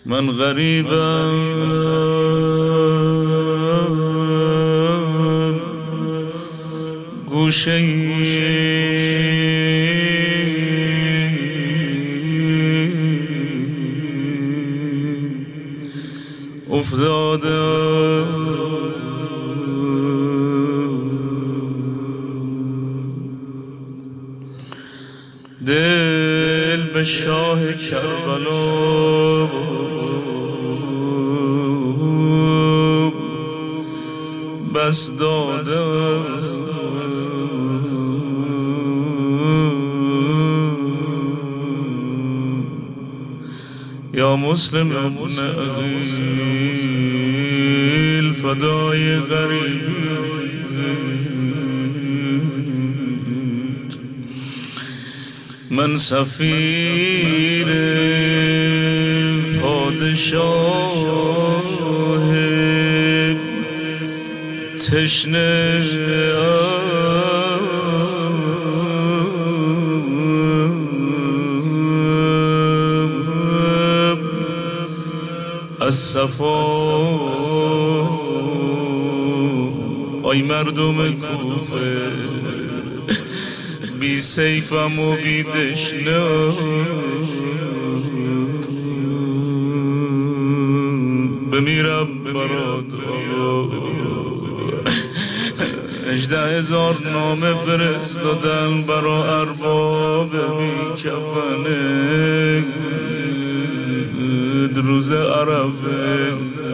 من غریبم گوشه افتاده دل به شاه کربلا بس داده یا مسلم ابن عقیل فدای غریب من سفیر پادشاه تشنه از صفا آی مردم کوفه بی سیفم و بی دشنه بمیرم برات 18,000 نامه فرستادن برا ارباب بی کفنه روز عرفه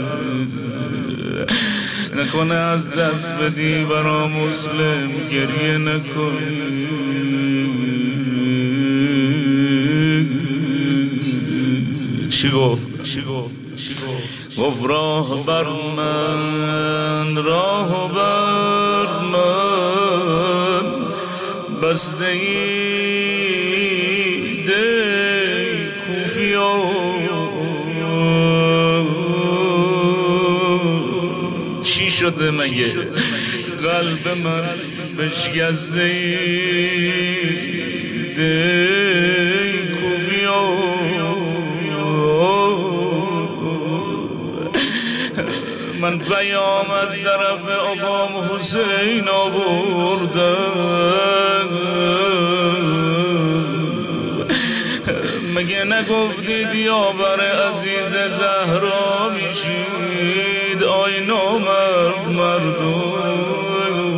نکنه از دست بدی برا مسلم گریه نکنی چی گفت گفت راه بر من راه بر من بسته ای دی کوفیا چی شده مگه قلب من بشکسته ای دی کوفیا من پیام از طرف آقام حسین آوردم مگه نگفتید یاور عزیز زهرا میشید آی نامرد مردم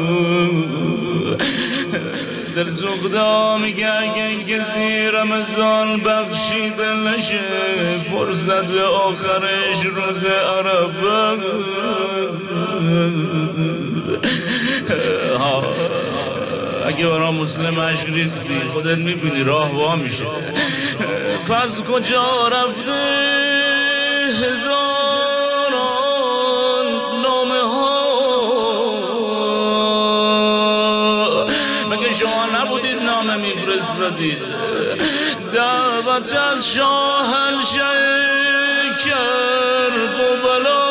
دل زغدا میگه اگه کسی رمضان بخشیده نشه فرصت آخرش روز عرفه اگه برا مسلم عشق ریختی خودت میبینی راه وا میشه پس کجا رفته هزاران نامه ها مگه شما نبودید نامه میفرستادید دعوت از شاهنشه کربلا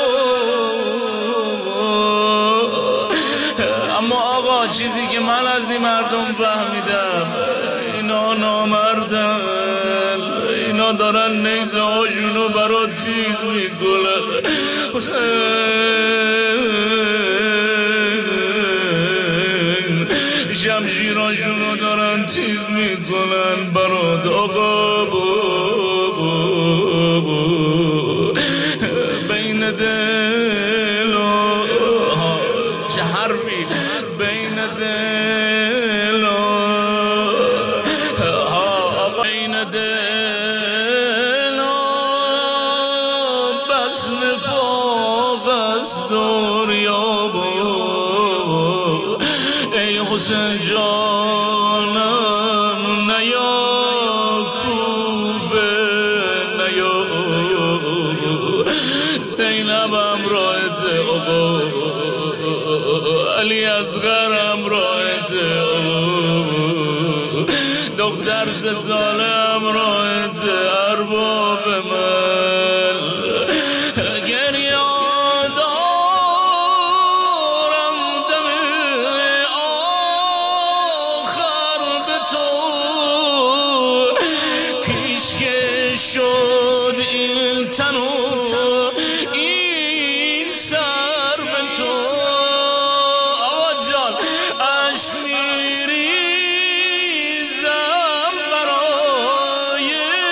اما آقا چیزی که من از این مردم فهمیدم اینا نامردن اینا دارن نیزه هاشونو برا تیز میکنن شمشیراشونو دارن تیز میکنن برات آقا بین دل چه حرفی بین دل بین دل بس نفاق است دنیا ای حسین جانم نیا کوفه نیا زینب امراهت آقا علی اصغر امراهت دختر 3 ساله امراهت ارباب من تن و این سر به تو آقا جان عشق میریزم برای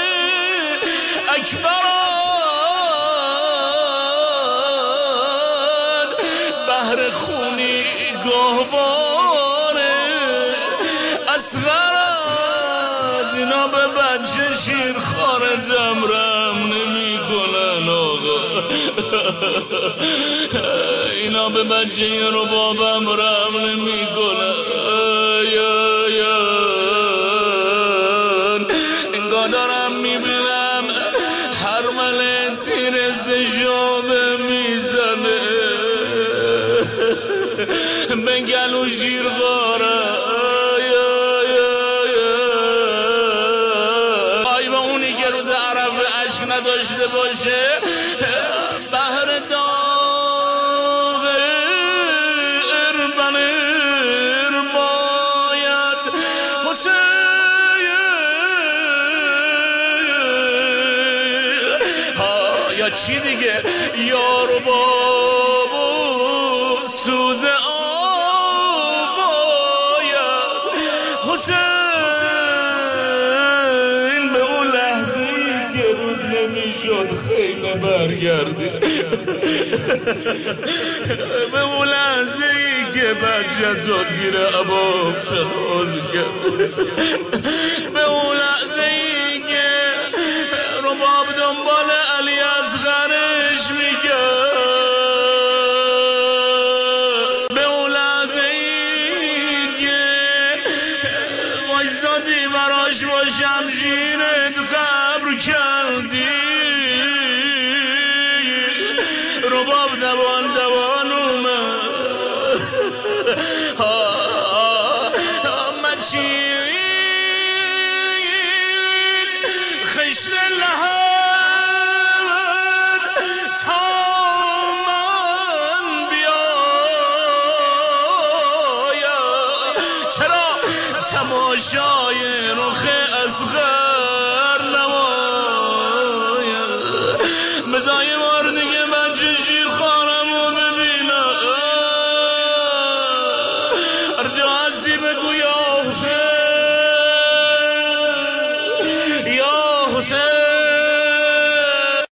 اکبران بهر خونی گهواره اصغرد اینا به بچه شیر خارجم رم نمی کنن آقا اینا به بچه رو بابم رم نمی کنن انگاه دارم میبینم هر مله تیر زجابه میزنه به گلو شیر غاره آی با اونی که روز عرفه عشق نداشته باشه بهر داغ اربنر باید حسین یا چی دیگه یار بابا سوز آقاید حسین به اون لحظه‌ای که رود نمیشد خیمه برگردی به اون لحظه‌ای که بچه تا زیر عبا پنهان کرد به اون لحظه‌ای که رباب دنبال علی اصغرش میکرد به اون لحظه‌ای که وایسادی براش با شمشیرت قبر کردی رباب دوان دوان اومد مچین خشت لحد تا من بیایم چرا تماشای رخ اصغر نمایم بزای مار دیگه بچه شیر خان